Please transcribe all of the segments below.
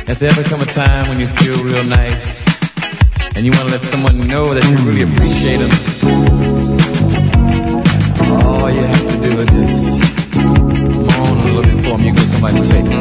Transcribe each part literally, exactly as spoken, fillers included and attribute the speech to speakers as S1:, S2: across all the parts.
S1: Has there ever come a time when you feel real nice and you want to let someone know that you really appreciate them? All you have to do is just moan a little bit for them. You give somebody a check.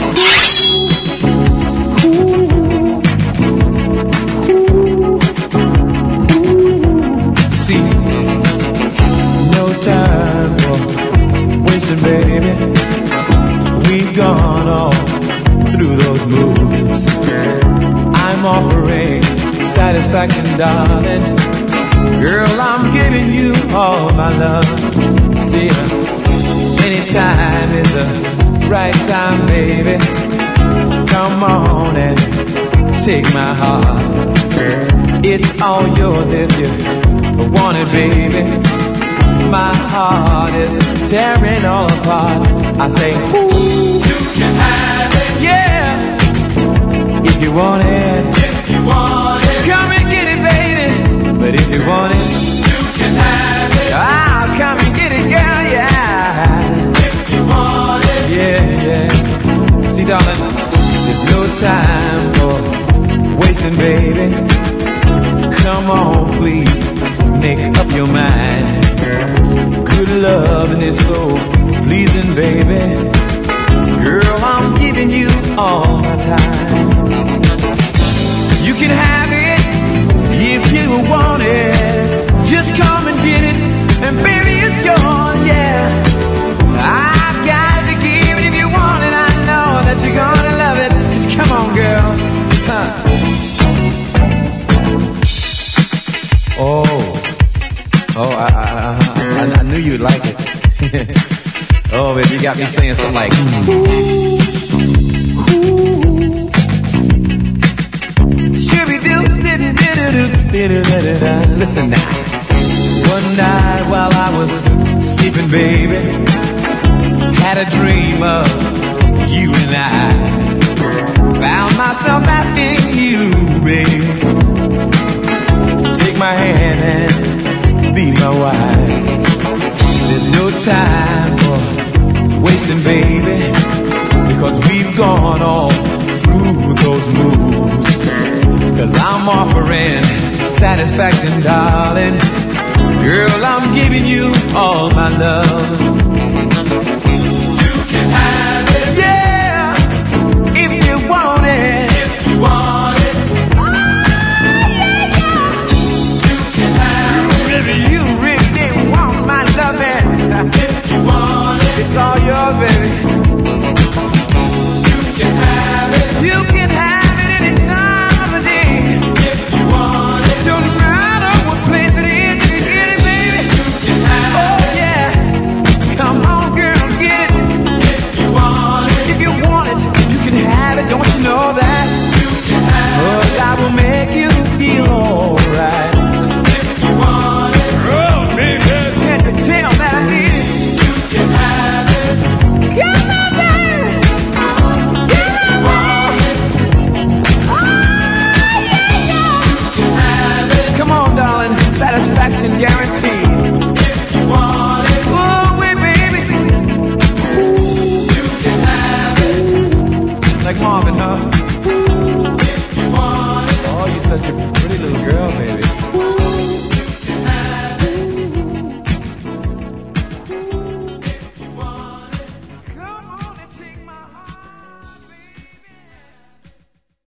S1: See, no time for wasting, baby. We've gone all through those moves. I'm offering satisfaction, darling. Girl, I'm giving you all my love. See, anytime is the right time, baby. Come on and take my heart. It's all yours if you want it, baby. My heart is tearing all apart. I say, ooh, you can have it, yeah. If you want it, if you want it, come and get it, baby. But if you want it, you can have it. I'll come and get it, girl, yeah. If you want it, yeah, yeah. See, darling, there's no time for wasting, baby. Come on, please, make up your mind. Good loving is so pleasing, baby. Girl, I'm giving you all my time. You can have it if you want it. Just come and get it, and baby, it's yours, yeah. I've got to give it if you want it. I know that you're gonna love it. Just come on, girl. Huh. Oh, oh, I, I, I, I knew you'd like it. Oh, baby, you got me saying something like, ooh, ooh. Listen now. One night while I was sleeping, baby, had a dream of you and I. Found myself asking you, baby, take my hand and be my wife. There's no time for wasting, baby, because we've gone all through those moves. Cause I'm offering satisfaction, darling. Girl, I'm giving you all my love.